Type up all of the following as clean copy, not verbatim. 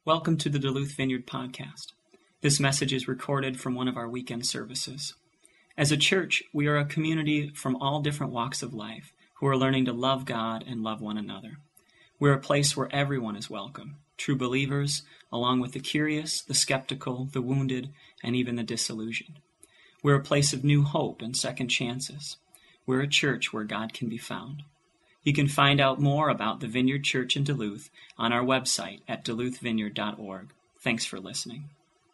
Welcome to the Duluth Vineyard Podcast. This message is recorded from one of our weekend services. As a church, we are a community from all different walks of life who are learning to love God and love one another. We're a place where everyone is welcome, true believers, along with the curious, the skeptical, the wounded, and even the disillusioned. We're a place of new hope and second chances. We're a church where God can be found. You can find out more about the Vineyard Church in Duluth on our website at duluthvineyard.org. Thanks for listening.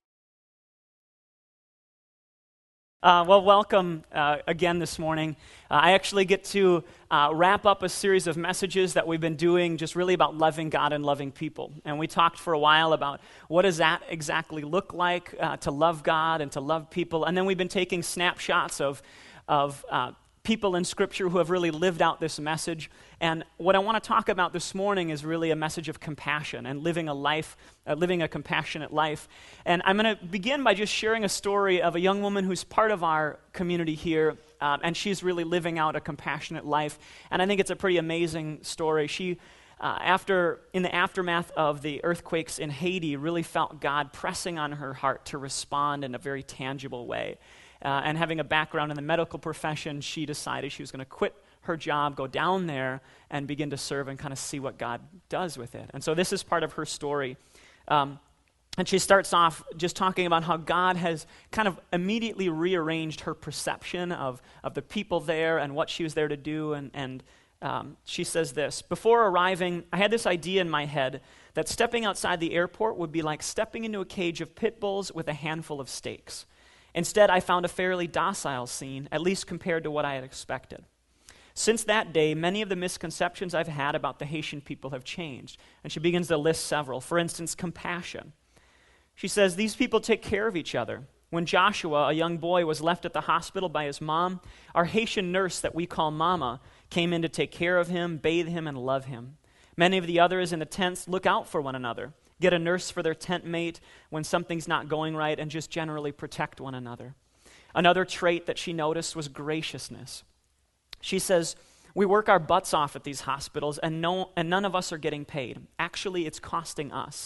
Welcome again this morning. I actually get to wrap up a series of messages that we've been doing just really about loving God and loving people. And we talked for a while about what does that exactly look like to love God and to love people. And then we've been taking snapshots of people in Scripture who have really lived out this message. And what I want to talk about this morning is really a message of compassion and living a compassionate life. And I'm going to begin by just sharing a story of a young woman who's part of our community here, and she's really living out a compassionate life. And I think it's a pretty amazing story. She, in the aftermath of the earthquakes in Haiti, really felt God pressing on her heart to respond in a very tangible way. And having a background in the medical profession, she decided she was going to quit her job, go down there, and begin to serve and kind of see what God does with it. And so this is part of her story. And she starts off just talking about how God has kind of immediately rearranged her perception of the people there and what she was there to do. And she says this: "Before arriving, I had this idea in my head that stepping outside the airport would be like stepping into a cage of pit bulls with a handful of steaks. Instead, I found a fairly docile scene, at least compared to what I had expected. Since that day, many of the misconceptions I've had about the Haitian people have changed." And she begins to list several. For instance, compassion. She says, "These people take care of each other. When Joshua, a young boy, was left at the hospital by his mom, our Haitian nurse that we call Mama came in to take care of him, bathe him, and love him. Many of the others in the tents look out for one another, get a nurse for their tent mate when something's not going right, and just generally protect one another." Another trait that she noticed was graciousness. She says, "We work our butts off at these hospitals, and none of us are getting paid. Actually, it's costing us.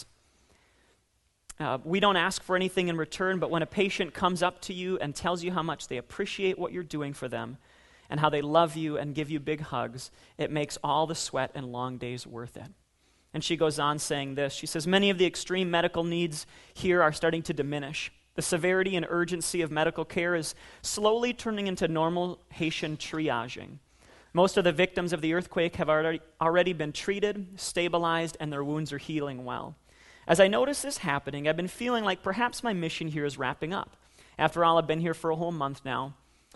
We don't ask for anything in return, but when a patient comes up to you and tells you how much they appreciate what you're doing for them and how they love you and give you big hugs, it makes all the sweat and long days worth it." And she goes on saying this. She says, "Many of the extreme medical needs here are starting to diminish. The severity and urgency of medical care is slowly turning into normal Haitian triaging. Most of the victims of the earthquake have already been treated, stabilized, and their wounds are healing well. As I notice this happening, I've been feeling like perhaps my mission here is wrapping up. After all, I've been here for a whole month now.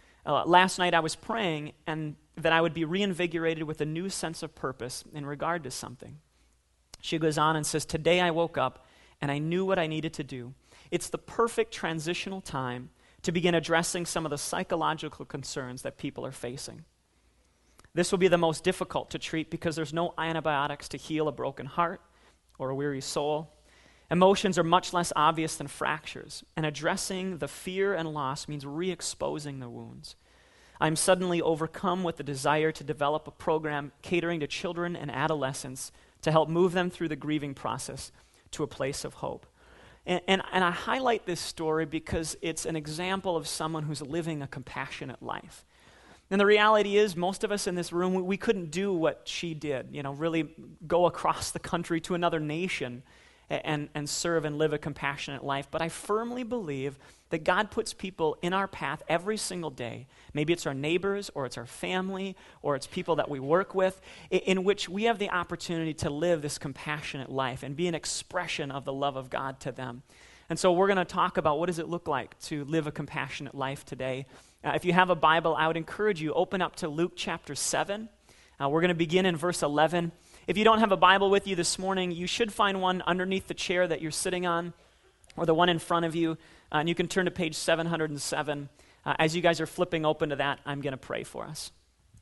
Last night I was praying and that I would be reinvigorated with a new sense of purpose in regard to something." She goes on and says, "Today I woke up and I knew what I needed to do. It's the perfect transitional time to begin addressing some of the psychological concerns that people are facing. This will be the most difficult to treat because there's no antibiotics to heal a broken heart or a weary soul. Emotions are much less obvious than fractures, and addressing the fear and loss means re-exposing the wounds. I'm suddenly overcome with the desire to develop a program catering to children and adolescents to help move them through the grieving process to a place of hope." And I highlight this story because it's an example of someone who's living a compassionate life. And the reality is, most of us in this room, we couldn't do what she did, really go across the country to another nation and serve and live a compassionate life. But I firmly believe that God puts people in our path every single day. Maybe it's our neighbors, or it's our family, or it's people that we work with, in which we have the opportunity to live this compassionate life and be an expression of the love of God to them. And so we're going to talk about what does it look like to live a compassionate life today. If you have a Bible, I would encourage you, open up to Luke chapter 7. We're going to begin in verse 11. If you don't have a Bible with you this morning, you should find one underneath the chair that you're sitting on, or the one in front of you, and you can turn to page 707. As you guys are flipping open to that, I'm going to pray for us.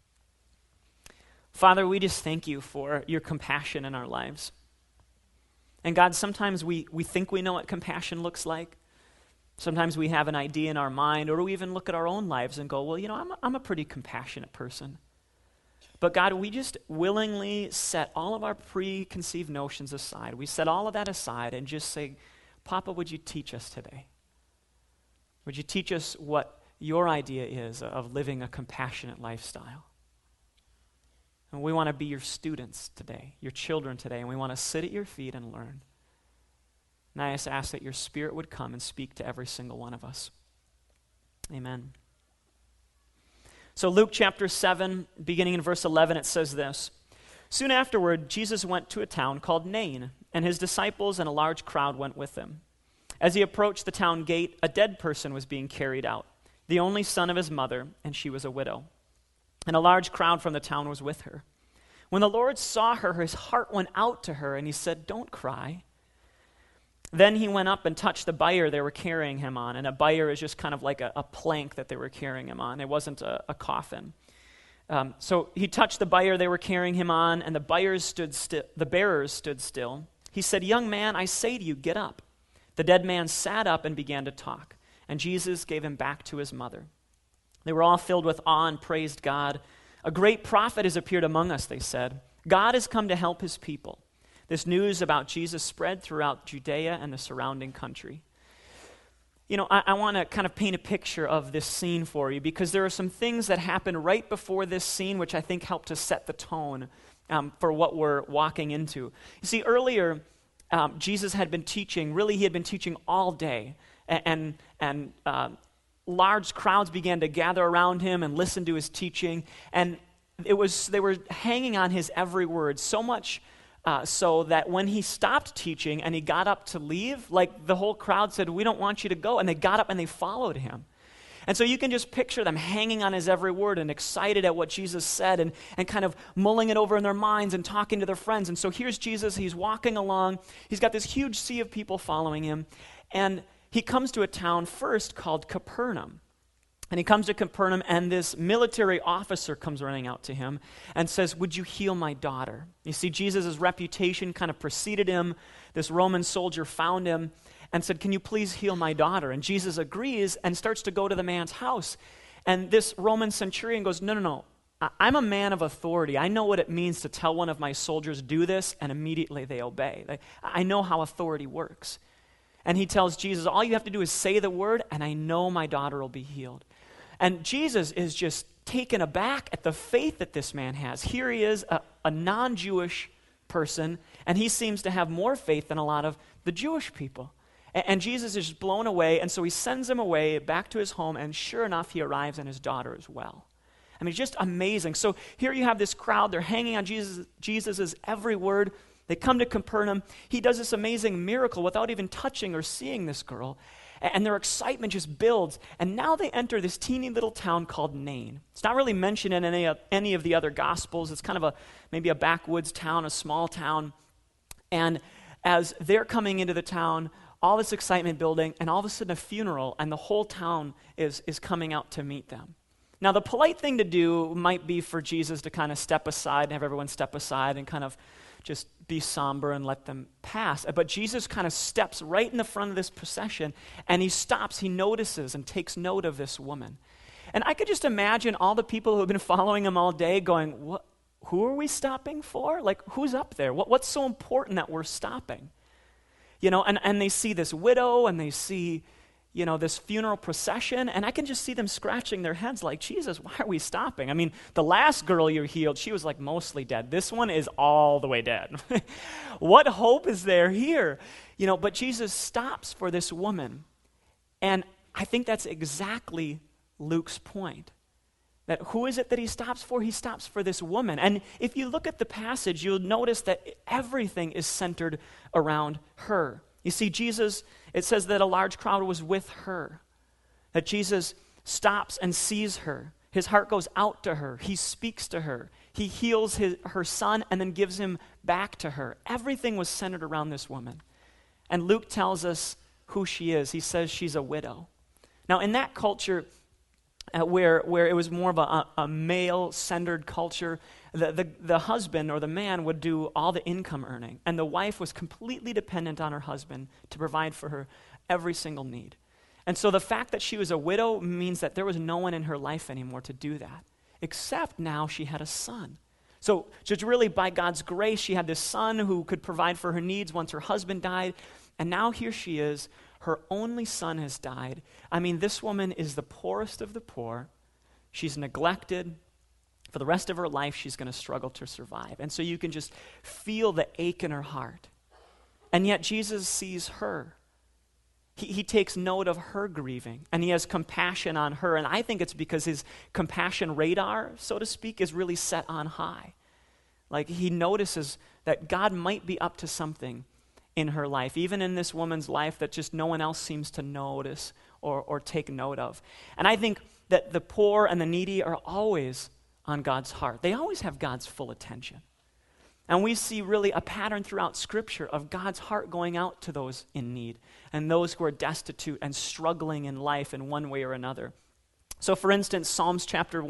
Father, we just thank you for your compassion in our lives. And God, sometimes we think we know what compassion looks like. Sometimes we have an idea in our mind, or we even look at our own lives and go, well, I'm a pretty compassionate person. But God, we just willingly set all of our preconceived notions aside. We set all of that aside and just say, Papa, would you teach us today? Would you teach us what your idea is of living a compassionate lifestyle? And we want to be your students today, your children today, and we want to sit at your feet and learn. And I just ask that your Spirit would come and speak to every single one of us. Amen. So Luke chapter 7, beginning in verse 11, it says this. Soon afterward, Jesus went to a town called Nain, and his disciples and a large crowd went with him. As he approached the town gate, a dead person was being carried out, the only son of his mother, and she was a widow. And a large crowd from the town was with her. When the Lord saw her, his heart went out to her, and he said, "Don't cry." Then he went up and touched the bier they were carrying him on. And a bier is just kind of like a plank that they were carrying him on. It wasn't a coffin. So he touched the bier they were carrying him on, and the bearers stood still. He said, "Young man, I say to you, get up." The dead man sat up and began to talk, and Jesus gave him back to his mother. They were all filled with awe and praised God. "A great prophet has appeared among us," they said. "God has come to help his people." This news about Jesus spread throughout Judea and the surrounding country. You know, I want to kind of paint a picture of this scene for you, because there are some things that happen right before this scene which I think help to set the tone for what we're walking into. You see, earlier, Jesus had been teaching. Really, he had been teaching all day, and large crowds began to gather around him and listen to his teaching, and they were hanging on his every word, so much so that when he stopped teaching and he got up to leave, like the whole crowd said, "We don't want you to go," and they got up and they followed him. And so you can just picture them hanging on his every word and excited at what Jesus said, and kind of mulling it over in their minds and talking to their friends. And so here's Jesus, he's walking along, he's got this huge sea of people following him, and he comes to a town first called Capernaum. And he comes to Capernaum, and this military officer comes running out to him and says, "Would you heal my daughter?" You see, Jesus' reputation kind of preceded him. This Roman soldier found him and said, "Can you please heal my daughter?" And Jesus agrees and starts to go to the man's house. And this Roman centurion goes, No. I'm a man of authority. I know what it means to tell one of my soldiers, do this, and immediately they obey. I know how authority works." And he tells Jesus, "All you have to do is say the word, and I know my daughter will be healed." And Jesus is just taken aback at the faith that this man has. Here he is, a non-Jewish person, and he seems to have more faith than a lot of the Jewish people. And Jesus is just blown away, and so he sends him away back to his home, and sure enough, he arrives and his daughter as well. I mean, just amazing. So here you have this crowd, they're hanging on Jesus' every word. They come to Capernaum. He does this amazing miracle without even touching or seeing this girl. And their excitement just builds. And now they enter this teeny little town called Nain. It's not really mentioned in any of the other Gospels. It's kind of maybe a backwoods town, a small town. And as they're coming into the town, all this excitement building, and all of a sudden a funeral, and the whole town is coming out to meet them. Now, the polite thing to do might be for Jesus to kind of step aside and have everyone step aside and kind of just be somber and let them pass. But Jesus kind of steps right in the front of this procession, and he stops, he notices and takes note of this woman. And I could just imagine all the people who have been following him all day going, "What? Who are we stopping for? Like, who's up there? What's so important that we're stopping?" You know, and they see this widow, and they see, you know, this funeral procession, and I can just see them scratching their heads like, "Jesus, why are we stopping? I mean, the last girl you healed, she was like mostly dead. This one is all the way dead. What hope is there here?" You know, but Jesus stops for this woman, and I think that's exactly Luke's point. That who is it that he stops for? He stops for this woman. And if you look at the passage, you'll notice that everything is centered around her. You see, Jesus, it says that a large crowd was with her, that Jesus stops and sees her. His heart goes out to her. He speaks to her. He heals her son and then gives him back to her. Everything was centered around this woman. And Luke tells us who she is. He says she's a widow. Now, in that culture, where it was more of a male-centered culture, the husband or the man would do all the income earning, and the wife was completely dependent on her husband to provide for her every single need. And so the fact that she was a widow means that there was no one in her life anymore to do that, except now she had a son. So just really by God's grace, she had this son who could provide for her needs once her husband died. And now here she is. Her only son has died. I mean, this woman is the poorest of the poor. She's neglected. For the rest of her life, she's going to struggle to survive. And so you can just feel the ache in her heart. And yet Jesus sees her. He takes note of her grieving, and he has compassion on her. And I think it's because his compassion radar, so to speak, is really set on high. Like he notices that God might be up to something in her life, even in this woman's life that just no one else seems to notice or take note of. And I think that the poor and the needy are always on God's heart. They always have God's full attention. And we see really a pattern throughout Scripture of God's heart going out to those in need and those who are destitute and struggling in life in one way or another. So for instance, Psalms chapter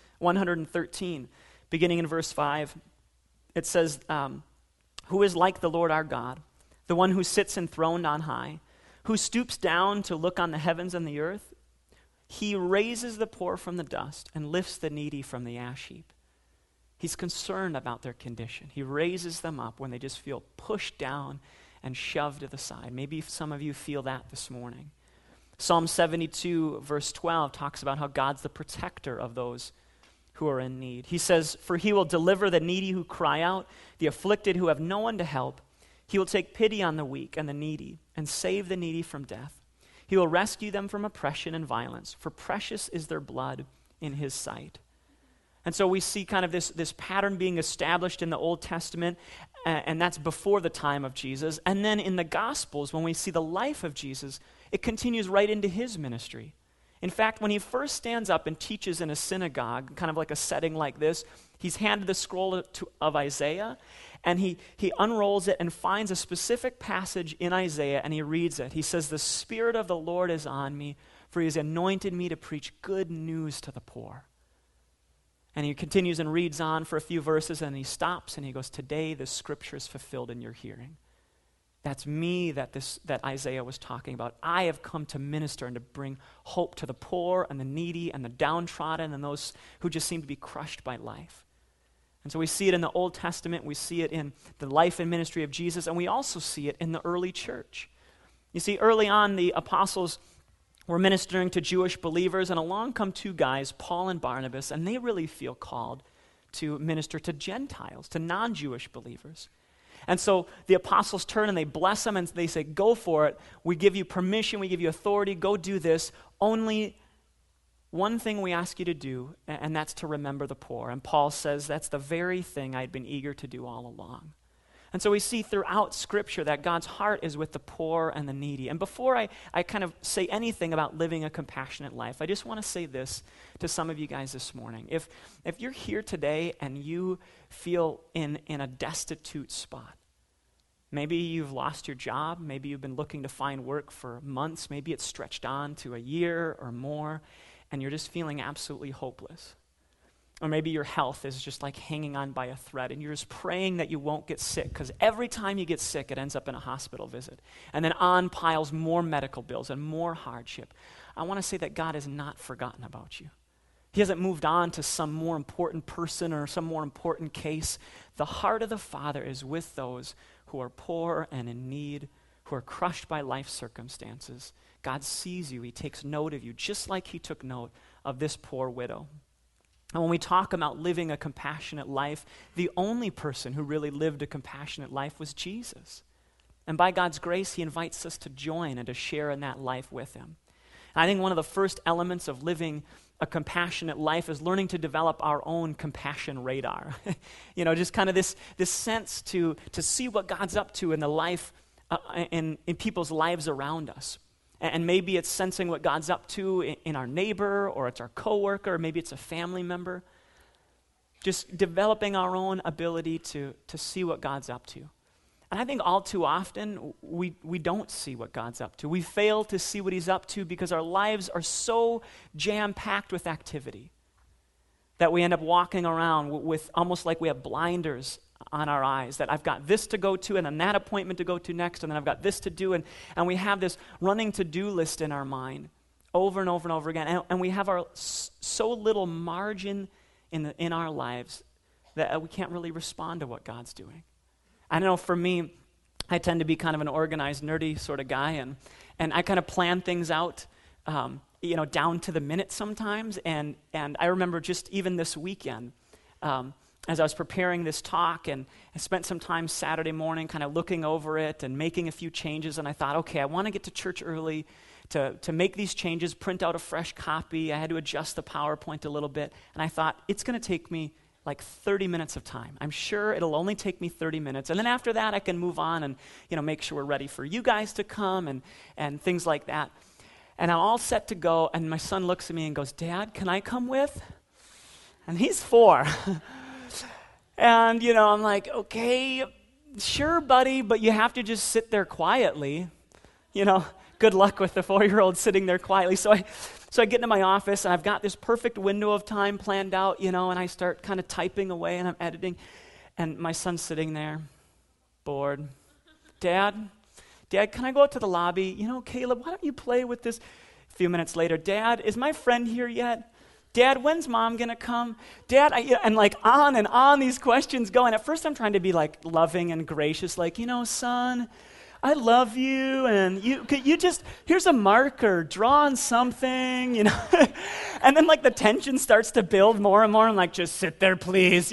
113, beginning in verse 5, it says, who is like the Lord our God, the one who sits enthroned on high, who stoops down to look on the heavens and the earth? He raises the poor from the dust and lifts the needy from the ash heap. He's concerned about their condition. He raises them up when they just feel pushed down and shoved to the side. Maybe some of you feel that this morning. Psalm 72, verse 12, talks about how God's the protector of those who are in need. He says, for he will deliver the needy who cry out, the afflicted who have no one to help. He will take pity on the weak and the needy and save the needy from death. He will rescue them from oppression and violence, for precious is their blood in his sight. And so we see kind of this pattern being established in the Old Testament, and that's before the time of Jesus. And then in the Gospels, when we see the life of Jesus, it continues right into his ministry. In fact, when he first stands up and teaches in a synagogue, kind of like a setting like this, he's handed the scroll of Isaiah, and he unrolls it and finds a specific passage in Isaiah, and he reads it. He says, the Spirit of the Lord is on me, for he has anointed me to preach good news to the poor. And he continues and reads on for a few verses, and he stops and he goes, today the scripture is fulfilled in your hearing. That's me that Isaiah was talking about. I have come to minister and to bring hope to the poor and the needy and the downtrodden and those who just seem to be crushed by life. And so we see it in the Old Testament, we see it in the life and ministry of Jesus, and we also see it in the early church. You see, early on, the apostles were ministering to Jewish believers, and along come two guys, Paul and Barnabas, and they really feel called to minister to Gentiles, to non-Jewish believers. And so the apostles turn and they bless them and they say, go for it. We give you permission, we give you authority, go do this. Only one thing we ask you to do, and that's to remember the poor. And Paul says, that's the very thing I'd been eager to do all along. And so we see throughout Scripture that God's heart is with the poor and the needy. And before I kind of say anything about living a compassionate life, I just want to say this to some of you guys this morning. If you're here today and you feel in a destitute spot, maybe you've lost your job, maybe you've been looking to find work for months, maybe it's stretched on to a year or more, and you're just feeling absolutely hopeless. Or maybe your health is just like hanging on by a thread and you're just praying that you won't get sick because every time you get sick, it ends up in a hospital visit. And then on piles more medical bills and more hardship. I want to say that God has not forgotten about you. He hasn't moved on to some more important person or some more important case. The heart of the Father is with those who are poor and in need, who are crushed by life circumstances. God sees you. He takes note of you, just like he took note of this poor widow. And when we talk about living a compassionate life, the only person who really lived a compassionate life was Jesus. And by God's grace, he invites us to join and to share in that life with him. And I think one of the first elements of living a compassionate life is learning to develop our own compassion radar. Just kind of this sense to see what God's up to in the life, in people's lives around us. And maybe it's sensing what God's up to in our neighbor, or it's our coworker, or maybe it's a family member. Just developing our own ability to see what God's up to. And I think all too often, we don't see what God's up to. We fail to see what he's up to because our lives are so jam-packed with activity that we end up walking around with almost like we have blinders on our eyes, that I've got this to go to and then that appointment to go to next, and then I've got this to do, and we have this running to-do list in our mind over and over and over again, and we have so little margin in our lives that we can't really respond to what God's doing. I know for me, I tend to be kind of an organized, nerdy sort of guy, and I kind of plan things out, down to the minute sometimes. And I remember just even this weekend, as I was preparing this talk, and I spent some time Saturday morning kind of looking over it and making a few changes, and I thought, okay, I want to get to church early to make these changes, print out a fresh copy. I had to adjust the PowerPoint a little bit, and I thought, it's going to take me like 30 minutes of time. I'm sure it'll only take me 30 minutes, and then after that, I can move on and make sure we're ready for you guys to come and things like that. And I'm all set to go, and my son looks at me and goes, Dad, can I come with? And he's 4. And, I'm like, okay, sure, buddy, but you have to just sit there quietly. Good luck with the 4-year-old sitting there quietly. So I get into my office, and I've got this perfect window of time planned out, and I start kind of typing away, and I'm editing. And my son's sitting there, bored. Dad, can I go out to the lobby? Caleb, why don't you play with this? A few minutes later, Dad, is my friend here yet? Dad, when's Mom going to come? Dad, and like on and on these questions go. And at first I'm trying to be like loving and gracious, like, son, I love you, and you just, here's a marker, draw on something, And then like the tension starts to build more and more. I'm like, just sit there, please,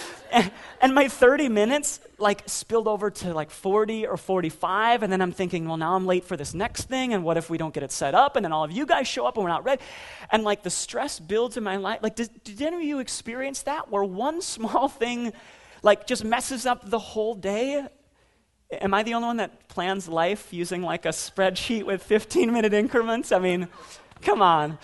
And my 30 minutes like spilled over to like 40 or 45, and then I'm thinking, well, now I'm late for this next thing, and what if we don't get it set up, and then all of you guys show up and we're not ready? And like the stress builds in my life. Like, did any of you experience that, where one small thing like just messes up the whole day? Am I the only one that plans life using like a spreadsheet with 15-minute increments? I mean, come on.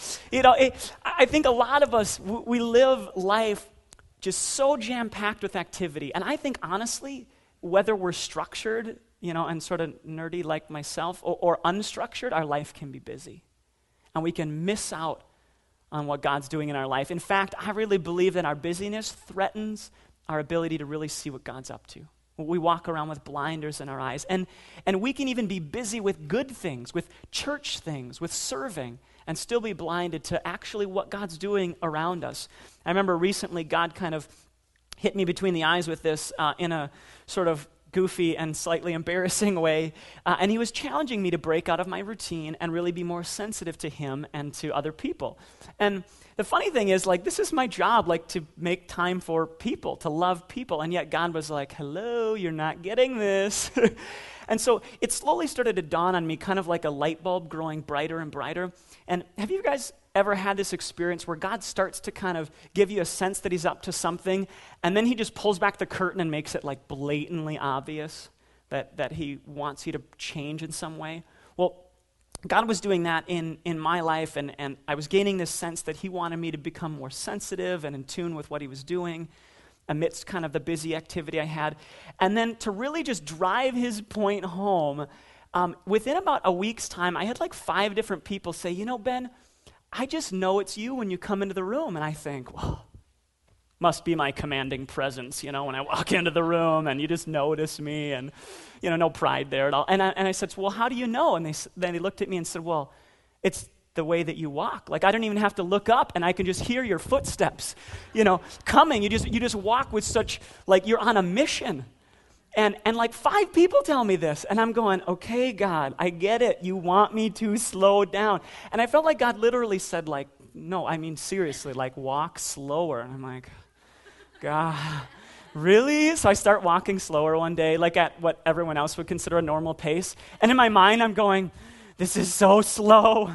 I think a lot of us, we live life just so jam-packed with activity. And I think, honestly, whether we're structured, and sort of nerdy like myself, or unstructured, our life can be busy. And we can miss out on what God's doing in our life. In fact, I really believe that our busyness threatens our ability to really see what God's up to. We walk around with blinders in our eyes. And we can even be busy with good things, with church things, with serving, and still be blinded to actually what God's doing around us. I remember recently God kind of hit me between the eyes with this in a sort of goofy and slightly embarrassing way. And he was challenging me to break out of my routine and really be more sensitive to him and to other people. And the funny thing is, like, this is my job, like, to make time for people, to love people. And yet God was like, hello, you're not getting this. And so it slowly started to dawn on me, kind of like a light bulb growing brighter and brighter. And have you guys ever had this experience where God starts to kind of give you a sense that he's up to something, and then he just pulls back the curtain and makes it like blatantly obvious that he wants you to change in some way? Well, God was doing that in my life, and I was gaining this sense that he wanted me to become more sensitive and in tune with what he was doing amidst kind of the busy activity I had. And then to really just drive his point home, within about a week's time, I had like 5 different people say, Ben, I just know it's you when you come into the room. And I think, well, must be my commanding presence, when I walk into the room and you just notice me, and, no pride there at all. And I said, well, how do you know? And then they looked at me and said, well, it's the way that you walk. Like, I don't even have to look up, and I can just hear your footsteps, coming. You just walk with such, like, you're on a mission. And like 5 people tell me this, and I'm going, okay, God, I get it. You want me to slow down. And I felt like God literally said, like, no, I mean, seriously, like, walk slower. And I'm like, God, really? So I start walking slower one day, like at what everyone else would consider a normal pace. And in my mind, I'm going, this is so slow.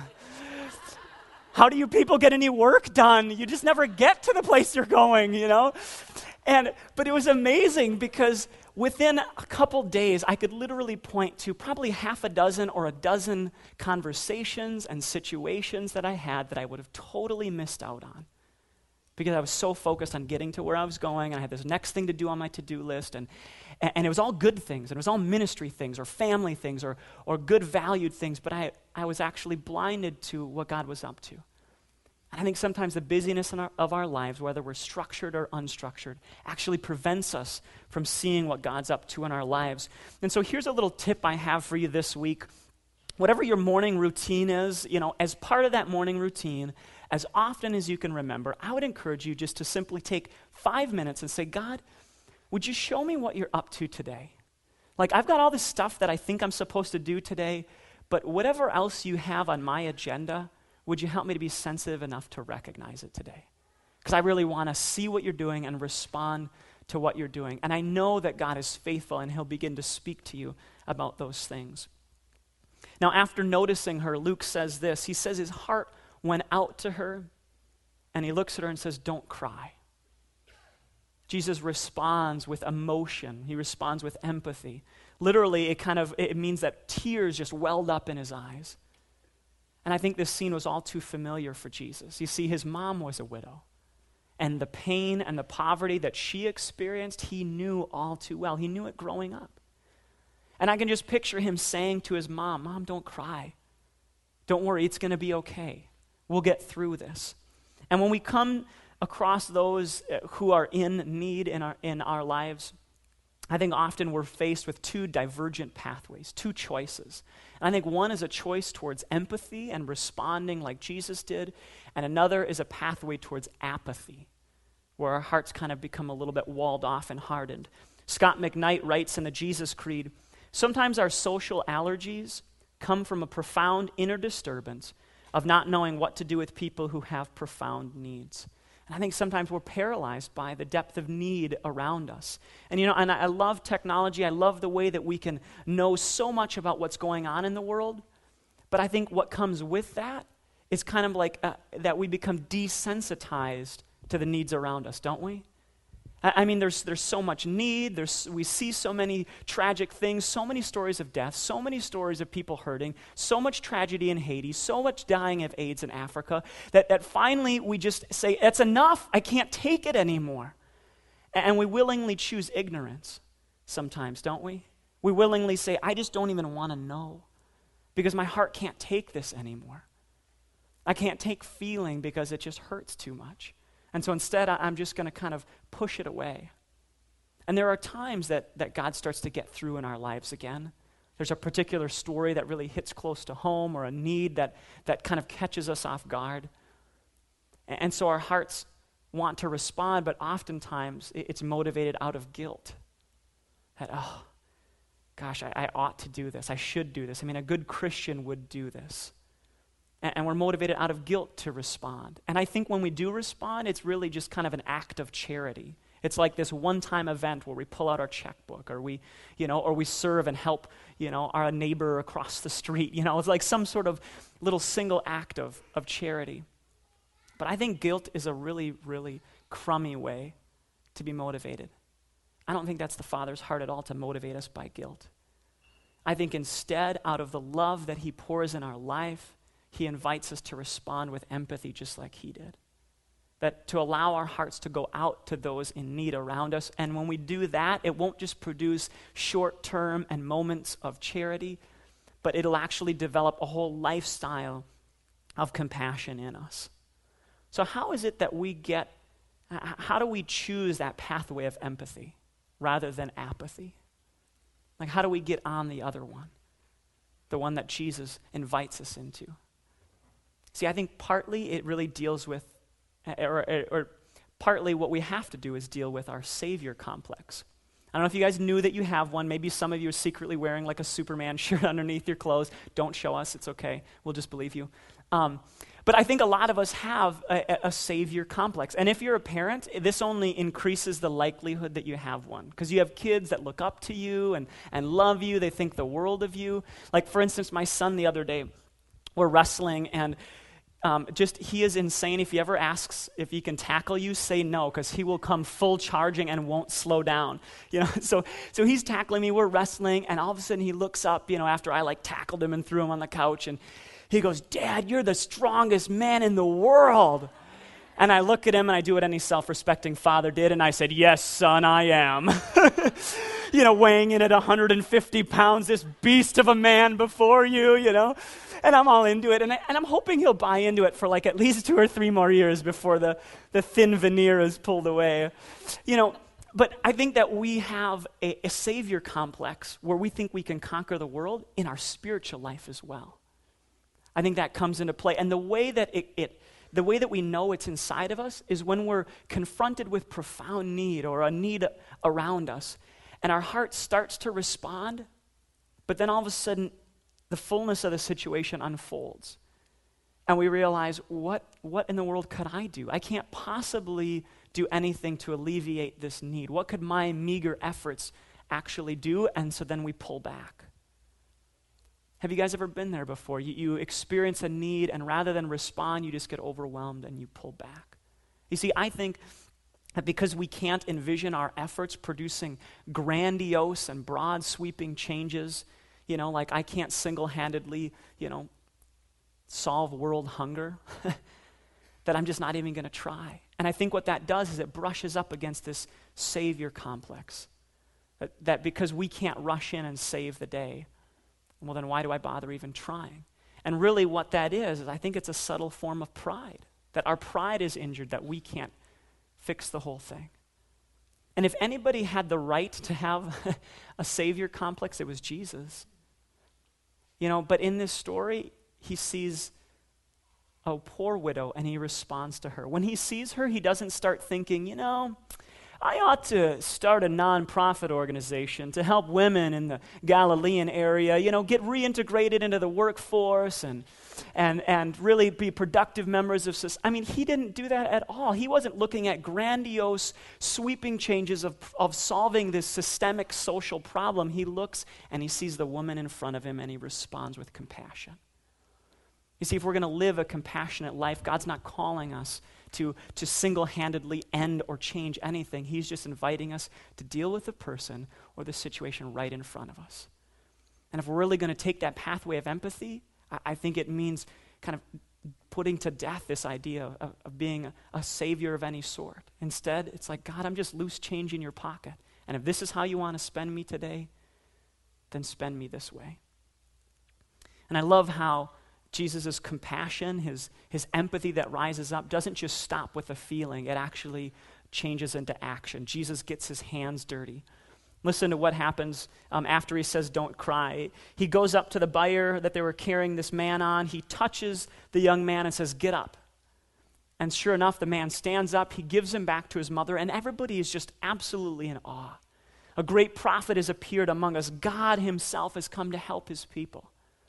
How do you people get any work done? You just never get to the place you're going, But it was amazing because within a couple days, I could literally point to probably half a dozen or a dozen conversations and situations that I had that I would have totally missed out on because I was so focused on getting to where I was going, and I had this next thing to do on my to-do list, and it was all good things, and it was all ministry things or family things or good valued things, but I was actually blinded to what God was up to. And I think sometimes the busyness of our lives, whether we're structured or unstructured, actually prevents us from seeing what God's up to in our lives. And so here's a little tip I have for you this week. Whatever your morning routine is, as part of that morning routine, as often as you can remember, I would encourage you just to simply take 5 minutes and say, God, would you show me what you're up to today? Like, I've got all this stuff that I think I'm supposed to do today, but whatever else you have on my agenda, would you help me to be sensitive enough to recognize it today? Because I really want to see what you're doing and respond to what you're doing. And I know that God is faithful and he'll begin to speak to you about those things. Now, after noticing her, Luke says this. He says his heart went out to her, and he looks at her and says, don't cry. Jesus responds with emotion. He responds with empathy. Literally, it means that tears just welled up in his eyes. And I think this scene was all too familiar for Jesus. You see, his mom was a widow. And the pain and the poverty that she experienced, he knew all too well. He knew it growing up. And I can just picture him saying to his mom, Mom, don't cry. Don't worry, it's going to be okay. We'll get through this. And when we come across those who are in need in our lives, I think often we're faced with two divergent pathways, two choices. And I think one is a choice towards empathy and responding like Jesus did, and another is a pathway towards apathy, where our hearts kind of become a little bit walled off and hardened. Scott McKnight writes in the Jesus Creed, sometimes our social allergies come from a profound inner disturbance of not knowing what to do with people who have profound needs. And I think sometimes we're paralyzed by the depth of need around us. And and I love technology. I love the way that we can know so much about what's going on in the world. But I think what comes with that is kind of like that we become desensitized to the needs around us, don't we? I mean, there's so much need. We see so many tragic things, so many stories of death, so many stories of people hurting, so much tragedy in Haiti, so much dying of AIDS in Africa, that finally we just say, it's enough. I can't take it anymore. And we willingly choose ignorance sometimes, don't we? We willingly say, I just don't even want to know because my heart can't take this anymore. I can't take feeling because it just hurts too much. And so instead, I'm just going to kind of push it away. And there are times that God starts to get through in our lives again. There's a particular story that really hits close to home or a need that kind of catches us off guard. And so our hearts want to respond, but oftentimes it's motivated out of guilt. That, oh, gosh, I ought to do this. I should do this. I mean, a good Christian would do this. And we're motivated out of guilt to respond. And I think when we do respond, it's really just kind of an act of charity. It's like this one-time event where we pull out our checkbook or we serve and help, our neighbor across the street. It's like some sort of little single act of charity. But I think guilt is a really, really crummy way to be motivated. I don't think that's the Father's heart at all to motivate us by guilt. I think instead, out of the love that he pours in our life, he invites us to respond with empathy just like he did. That to allow our hearts to go out to those in need around us. And when we do that, it won't just produce short-term and moments of charity, but it'll actually develop a whole lifestyle of compassion in us. So how is it that how do we choose that pathway of empathy rather than apathy? Like, how do we get on the other one? The one that Jesus invites us into. See, I think partly it really deals with, or partly what we have to do is deal with our Savior complex. I don't know if you guys knew that you have one. Maybe some of you are secretly wearing like a Superman shirt underneath your clothes. Don't show us. It's okay. We'll just believe you. But I think a lot of us have a Savior complex. And if you're a parent, this only increases the likelihood that you have one. Because you have kids that look up to you and love you. They think the world of you. Like, for instance, my son the other day, we're wrestling and he is insane. If he ever asks if he can tackle you, say no, because he will come full charging and won't slow down. So he's tackling me, we're wrestling, and all of a sudden he looks up, after I tackled him and threw him on the couch, and he goes, Dad, you're the strongest man in the world. And I look at him and I do what any self-respecting father did, and I said, yes, son, I am. Weighing in at 150 pounds, this beast of a man before you, And I'm all into it, and I'm hoping he'll buy into it for at least 2 or 3 more years before the thin veneer is pulled away. But I think that we have a Savior complex where we think we can conquer the world in our spiritual life as well. I think that comes into play. And the way that it the way that we know it's inside of us is when we're confronted with profound need or a need around us, and our heart starts to respond, but then all of a sudden, the fullness of the situation unfolds. And we realize, what in the world could I do? I can't possibly do anything to alleviate this need. What could my meager efforts actually do? And so then we pull back. Have you guys ever been there before? You experience a need, and rather than respond, you just get overwhelmed and you pull back. You see, I think that because we can't envision our efforts producing grandiose and broad sweeping changes, like I can't single-handedly, solve world hunger, that I'm just not even going to try. And I think what that does is it brushes up against this savior complex. That because we can't rush in and save the day, well, then why do I bother even trying? And really what that is I think it's a subtle form of pride, that our pride is injured, that we can't fix the whole thing. And if anybody had the right to have a savior complex, it was Jesus. But in this story, he sees a poor widow and he responds to her. When he sees her, he doesn't start thinking, I ought to start a nonprofit organization to help women in the Galilean area, get reintegrated into the workforce and really be productive members of society. He didn't do that at all. He wasn't looking at grandiose, sweeping changes of solving this systemic social problem. He looks and he sees the woman in front of him and he responds with compassion. You see, if we're going to live a compassionate life, God's not calling us to single-handedly end or change anything. He's just inviting us to deal with the person or the situation right in front of us. And if we're really going to take that pathway of empathy, I think it means kind of putting to death this idea of being a savior of any sort. Instead, it's like, God, I'm just loose change in your pocket. And if this is how you want to spend me today, then spend me this way. And I love how Jesus' compassion, his empathy that rises up, doesn't just stop with a feeling. It actually changes into action. Jesus gets his hands dirty. Listen to what happens after he says, don't cry. He goes up to the bier that they were carrying this man on. He touches the young man and says, get up. And sure enough, the man stands up. He gives him back to his mother, and everybody is just absolutely in awe. A great prophet has appeared among us. God himself has come to help his people.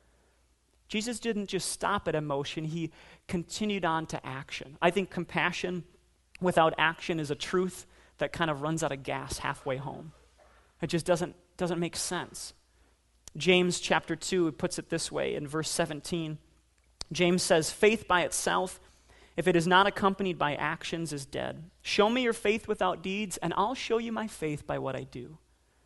Jesus didn't just stop at emotion, he continued on to action. I think compassion without action is a truth that kind of runs out of gas halfway home. It just doesn't make sense. James chapter 2 puts it this way in verse 17. James says, faith by itself, if it is not accompanied by actions, is dead. Show me your faith without deeds, and I'll show you my faith by what I do.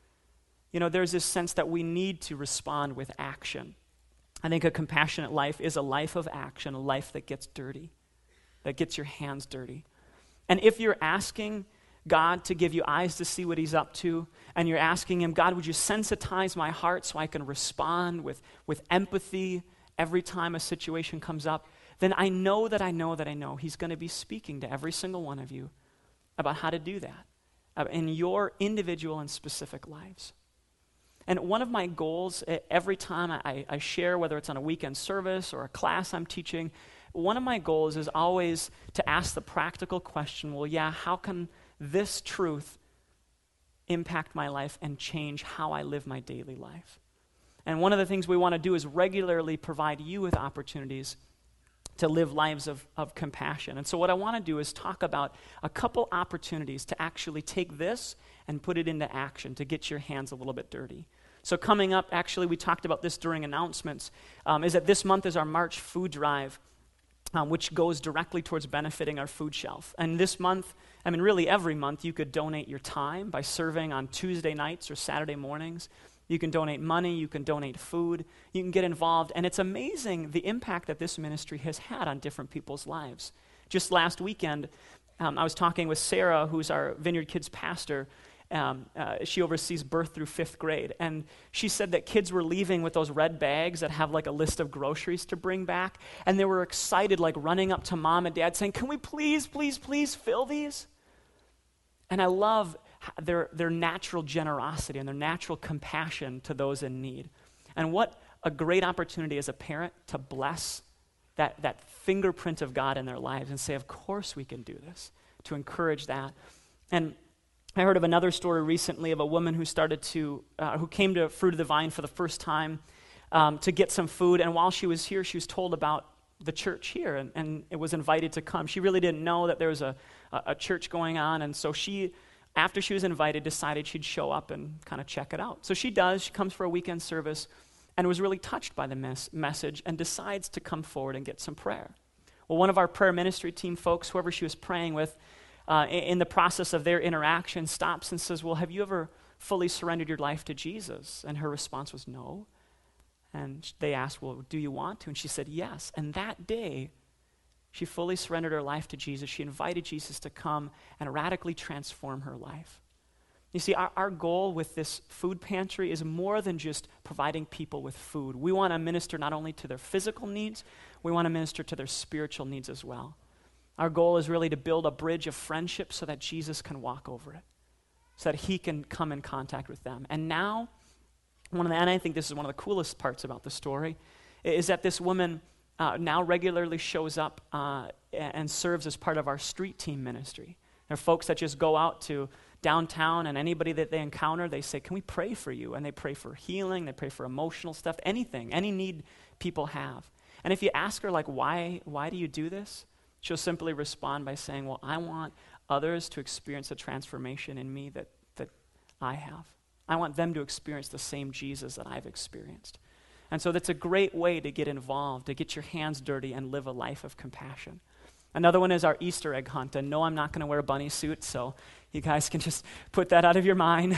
There's this sense that we need to respond with action. I think a compassionate life is a life of action, a life that gets dirty, that gets your hands dirty. And if you're asking God to give you eyes to see what he's up to, and you're asking him, God, would you sensitize my heart so I can respond with empathy every time a situation comes up, then I know he's going to be speaking to every single one of you about how to do that in your individual and specific lives. And one of my goals, every time I share, whether it's on a weekend service or a class I'm teaching, one of my goals is always to ask the practical question, how can this truth impact my life and change how I live my daily life? And one of the things we want to do is regularly provide you with opportunities to live lives of compassion. And so what I want to do is talk about a couple opportunities to actually take this and put it into action to get your hands a little bit dirty. So coming up, actually, we talked about this during announcements, is that this month is our March food drive, which goes directly towards benefiting our food shelf. And this month, really every month, you could donate your time by serving on Tuesday nights or Saturday mornings. You can donate money, you can donate food, you can get involved. And it's amazing the impact that this ministry has had on different people's lives. Just last weekend, I was talking with Sarah, who's our Vineyard Kids pastor. She oversees birth through 5th grade. And she said that kids were leaving with those red bags that have like a list of groceries to bring back. And they were excited, like running up to mom and dad saying, can we please fill these? And I love their natural generosity and their natural compassion to those in need. And what a great opportunity as a parent to bless that fingerprint of God in their lives and say, of course we can do this, to encourage that. And I heard of another story recently of a woman who who came to Fruit of the Vine for the first time to get some food, and while she was here, she was told about the church here, and it was invited to come. She really didn't know that there was a church going on, and so she, after she was invited, decided she'd show up and kind of check it out. So she does. She comes for a weekend service and was really touched by the message and decides to come forward and get some prayer. Well, one of our prayer ministry team folks, whoever she was praying with, in the process of their interaction, stops and says, well, have you ever fully surrendered your life to Jesus? And her response was no. And they asked, well, do you want to? And she said, yes. And that day, she fully surrendered her life to Jesus. She invited Jesus to come and radically transform her life. You see, our goal with this food pantry is more than just providing people with food. We want to minister not only to their physical needs, we want to minister to their spiritual needs as well. Our goal is really to build a bridge of friendship so that Jesus can walk over it, so that he can come in contact with them. And now, and I think this is one of the coolest parts about the story, is that this woman now regularly shows up and serves as part of our street team ministry. There are folks that just go out to downtown, and anybody that they encounter, they say, can we pray for you? And they pray for healing, they pray for emotional stuff, anything, any need people have. And if you ask her, like, why do you do this? She'll simply respond by saying, well, I want others to experience the transformation in me that I have. I want them to experience the same Jesus that I've experienced. And so that's a great way to get involved, to get your hands dirty and live a life of compassion. Another one is our Easter egg hunt. And no, I'm not going to wear a bunny suit, so you guys can just put that out of your mind.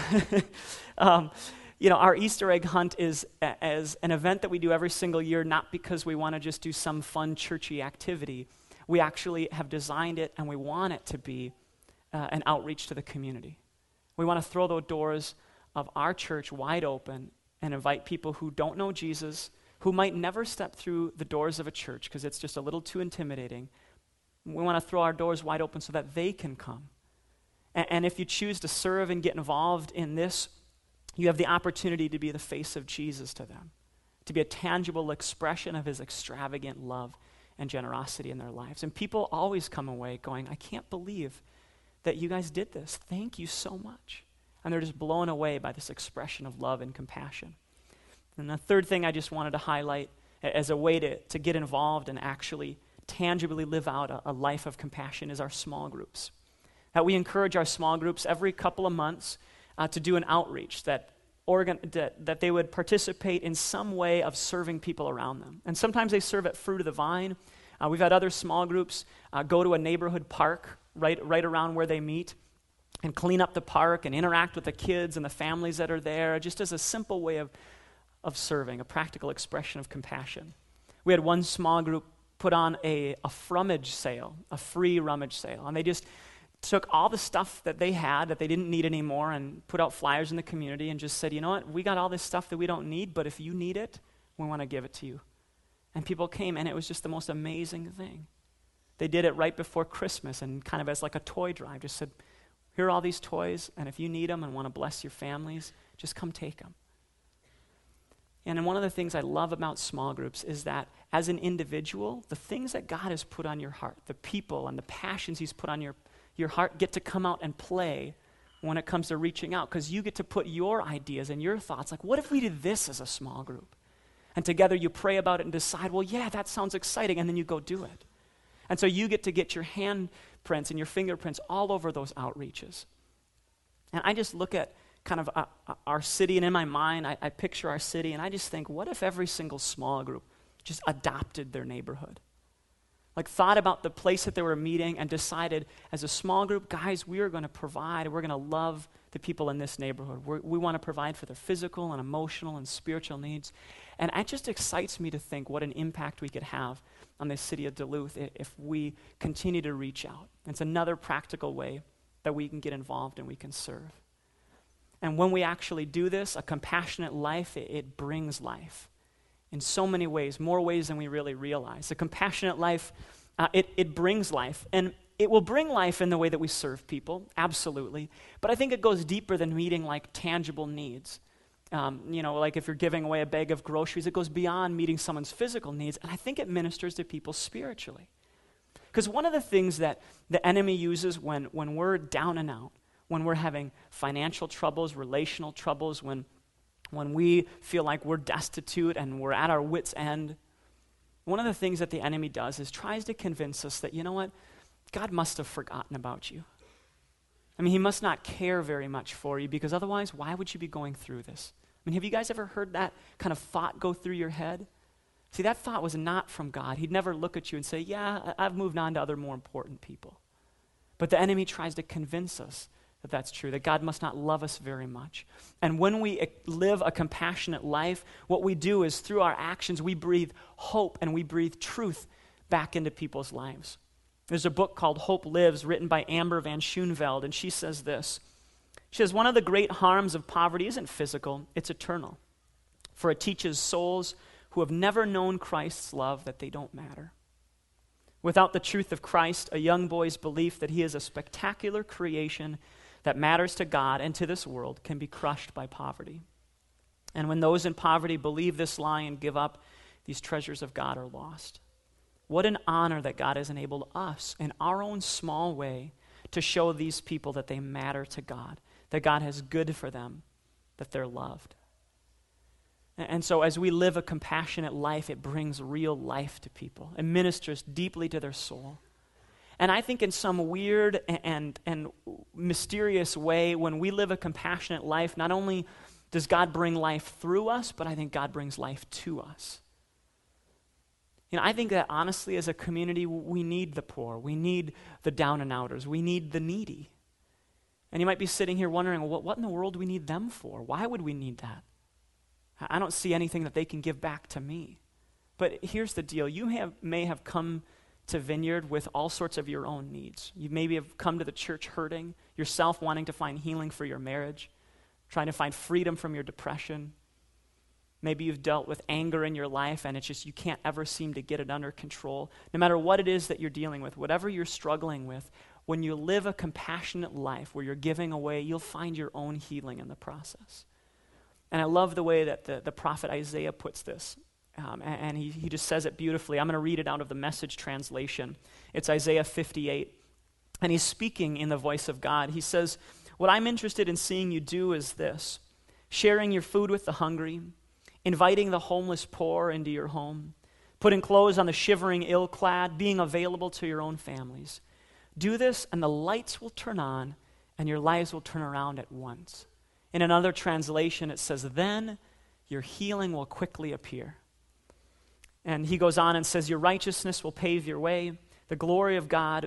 Our Easter egg hunt is as an event that we do every single year, not because we want to just do some fun, churchy activity. We actually have designed it, and we want it to be an outreach to the community. We want to throw the doors of our church wide open and invite people who don't know Jesus, who might never step through the doors of a church because it's just a little too intimidating. We want to throw our doors wide open so that they can come. And if you choose to serve and get involved in this, you have the opportunity to be the face of Jesus to them, to be a tangible expression of his extravagant love and generosity in their lives. And people always come away going, I can't believe that you guys did this. Thank you so much. And they're just blown away by this expression of love and compassion. And the third thing I just wanted to highlight as a way to get involved and actually tangibly live out a life of compassion is our small groups. That we encourage our small groups every couple of months to do an outreach, that they would participate in some way of serving people around them. And sometimes they serve at Fruit of the Vine. We've had other small groups go to a neighborhood park right around where they meet and clean up the park and interact with the kids and the families that are there, just as a simple way of serving, a practical expression of compassion. We had one small group put on a frummage sale, a free rummage sale, and they just took all the stuff that they had that they didn't need anymore and put out flyers in the community and just said, you know what, we got all this stuff that we don't need, but if you need it, we want to give it to you. And people came, and it was just the most amazing thing. They did it right before Christmas and kind of as like a toy drive, just said, here are all these toys, and if you need them and want to bless your families, just come take them. And one of the things I love about small groups is that as an individual, the things that God has put on your heart, the people and the passions he's put on your heart get to come out and play when it comes to reaching out, because you get to put your ideas and your thoughts, like, what if we did this as a small group? And together you pray about it and decide, well, yeah, that sounds exciting, and then you go do it. And so you get to get your handprints and your fingerprints all over those outreaches. And I just look at kind of our city, and in my mind, I picture our city, and I just think, what if every single small group just adopted their neighborhood? Like thought about the place that they were meeting and decided, as a small group, guys, we are going to provide, we're going to love the people in this neighborhood. We want to provide for their physical and emotional and spiritual needs. And it just excites me to think what an impact we could have on the city of Duluth if we continue to reach out. It's another practical way that we can get involved and we can serve. And when we actually do this, a compassionate life, it brings life in so many ways, more ways than we really realize. A compassionate life, it brings life. And it will bring life in the way that we serve people, absolutely. But I think it goes deeper than meeting like tangible needs. Like if you're giving away a bag of groceries, it goes beyond meeting someone's physical needs, and I think it ministers to people spiritually. Because one of the things that the enemy uses when we're down and out, when we're having financial troubles, relational troubles, when we feel like we're destitute and we're at our wits' end, one of the things that the enemy does is tries to convince us that, you know what, God must have forgotten about you. I mean, he must not care very much for you, because otherwise, why would you be going through this? I mean, have you guys ever heard that kind of thought go through your head? See, that thought was not from God. He'd never look at you and say, yeah, I've moved on to other more important people. But the enemy tries to convince us that that's true, that God must not love us very much. And when we live a compassionate life, what we do is through our actions, we breathe hope and we breathe truth back into people's lives. There's a book called Hope Lives, written by Amber Van Schoenveld, and she says this. She says, one of the great harms of poverty isn't physical, it's eternal. For it teaches souls who have never known Christ's love that they don't matter. Without the truth of Christ, a young boy's belief that he is a spectacular creation that matters to God and to this world can be crushed by poverty. And when those in poverty believe this lie and give up, these treasures of God are lost. What an honor that God has enabled us in our own small way to show these people that they matter to God, that God has good for them, that they're loved. And so as we live a compassionate life, it brings real life to people. It ministers deeply to their soul. And I think in some weird and mysterious way, when we live a compassionate life, not only does God bring life through us, but I think God brings life to us. I think that honestly as a community, we need the poor. We need the down and outers. We need the needy. And you might be sitting here wondering, well, what in the world do we need them for? Why would we need that? I don't see anything that they can give back to me. But here's the deal. You may have come to Vineyard with all sorts of your own needs. You maybe have come to the church hurting, yourself wanting to find healing for your marriage, trying to find freedom from your depression. Maybe you've dealt with anger in your life and it's just you can't ever seem to get it under control. No matter what it is that you're dealing with, whatever you're struggling with, when you live a compassionate life where you're giving away, you'll find your own healing in the process. And I love the way that the prophet Isaiah puts this. And he just says it beautifully. I'm going to read it out of the Message translation. It's Isaiah 58. And he's speaking in the voice of God. He says, what I'm interested in seeing you do is this: sharing your food with the hungry, inviting the homeless poor into your home, putting clothes on the shivering ill-clad, being available to your own families. Do this and the lights will turn on and your lives will turn around at once. In another translation, it says, then your healing will quickly appear. And he goes on and says, your righteousness will pave your way. The glory of God,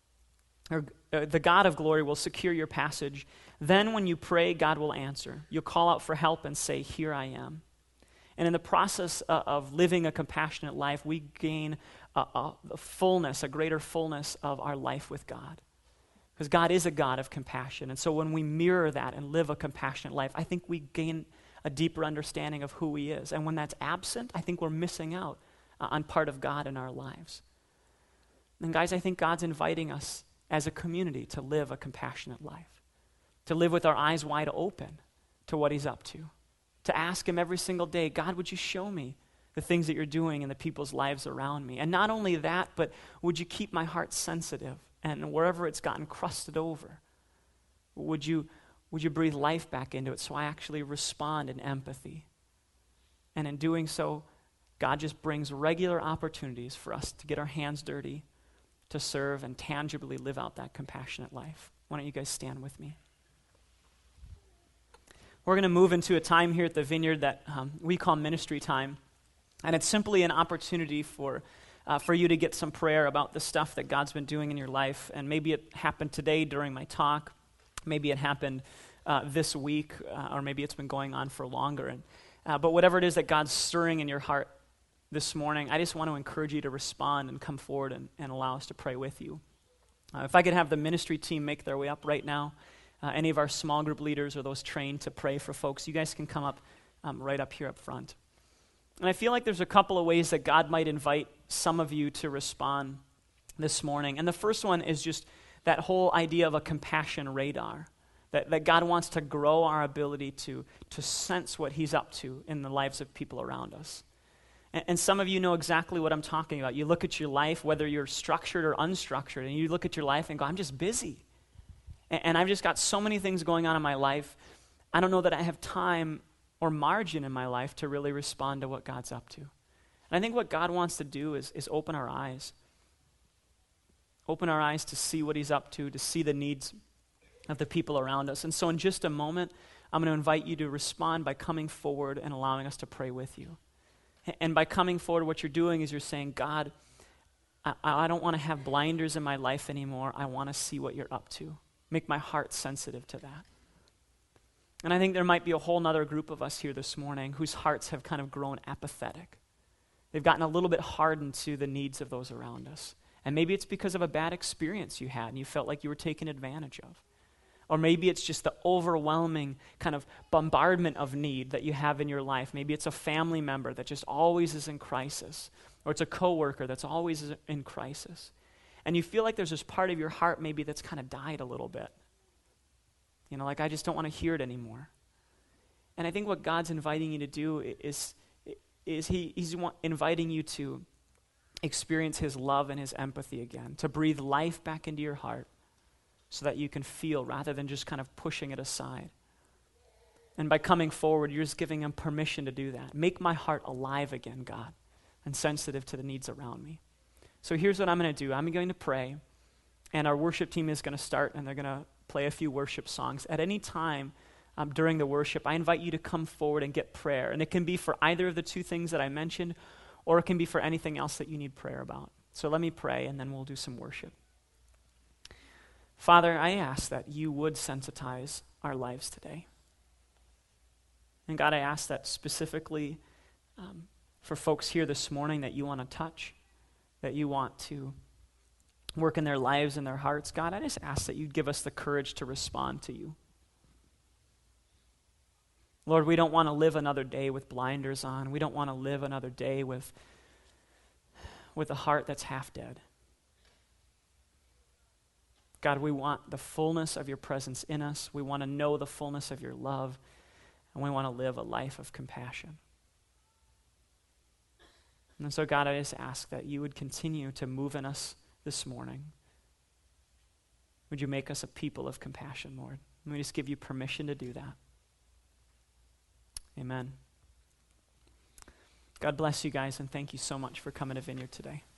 the God of glory will secure your passage. Then when you pray, God will answer. You'll call out for help and say, here I am. And in the process of living a compassionate life, we gain a greater fullness of our life with God. Because God is a God of compassion. And so when we mirror that and live a compassionate life, I think we gain a deeper understanding of who he is. And when that's absent, I think we're missing out on part of God in our lives. And guys, I think God's inviting us as a community to live a compassionate life, to live with our eyes wide open to what he's up to ask him every single day, God, would you show me the things that you're doing in the people's lives around me? And not only that, but would you keep my heart sensitive? And wherever it's gotten crusted over, would you breathe life back into it so I actually respond in empathy? And in doing so, God just brings regular opportunities for us to get our hands dirty, to serve, and tangibly live out that compassionate life. Why don't you guys stand with me? We're going to move into a time here at the Vineyard that we call ministry time. And it's simply an opportunity for you to get some prayer about the stuff that God's been doing in your life. And maybe it happened today during my talk. Maybe it happened this week, or maybe it's been going on for longer. But whatever it is that God's stirring in your heart this morning, I just want to encourage you to respond and come forward and allow us to pray with you. If I could have the ministry team make their way up right now, any of our small group leaders or those trained to pray for folks, you guys can come up right up here up front. And I feel like there's a couple of ways that God might invite some of you to respond this morning. And the first one is just that whole idea of a compassion radar That God wants to grow our ability to sense what he's up to in the lives of people around us. And some of you know exactly what I'm talking about. You look at your life, whether you're structured or unstructured, and you look at your life and go, I'm just busy. And I've just got so many things going on in my life. I don't know that I have time or margin in my life to really respond to what God's up to. And I think what God wants to do is open our eyes. Open our eyes to see what he's up to see the needs of the people around us. And so in just a moment, I'm going to invite you to respond by coming forward and allowing us to pray with you. And by coming forward, what you're doing is you're saying, God, I don't want to have blinders in my life anymore. I want to see what you're up to. Make my heart sensitive to that. And I think there might be a whole nother group of us here this morning whose hearts have kind of grown apathetic. They've gotten a little bit hardened to the needs of those around us. And maybe it's because of a bad experience you had and you felt like you were taken advantage of. Or maybe it's just the overwhelming kind of bombardment of need that you have in your life. Maybe it's a family member that just always is in crisis. Or it's a coworker that's always in crisis. And you feel like there's this part of your heart maybe that's kind of died a little bit. You know, like I just don't want to hear it anymore. And I think what God's inviting you to do is he's inviting you to experience his love and his empathy again, to breathe life back into your heart so that you can feel rather than just kind of pushing it aside. And by coming forward, you're just giving him permission to do that. Make my heart alive again, God, and sensitive to the needs around me. So here's what I'm going to do. I'm going to pray, and our worship team is going to start, and they're going to play a few worship songs. At any time during the worship, I invite you to come forward and get prayer. And it can be for either of the two things that I mentioned, or it can be for anything else that you need prayer about. So let me pray, and then we'll do some worship. Father, I ask that you would sensitize our lives today. And God, I ask that specifically for folks here this morning that you want to touch, that you want to work in their lives and their hearts. God, I just ask that you'd give us the courage to respond to you. Lord, we don't want to live another day with blinders on. We don't want to live another day with a heart that's half dead. God, we want the fullness of your presence in us. We want to know the fullness of your love. And we want to live a life of compassion. And so, God, I just ask that you would continue to move in us this morning. Would you make us a people of compassion, Lord? And we just give you permission to do that. Amen. God bless you guys, and thank you so much for coming to Vineyard today.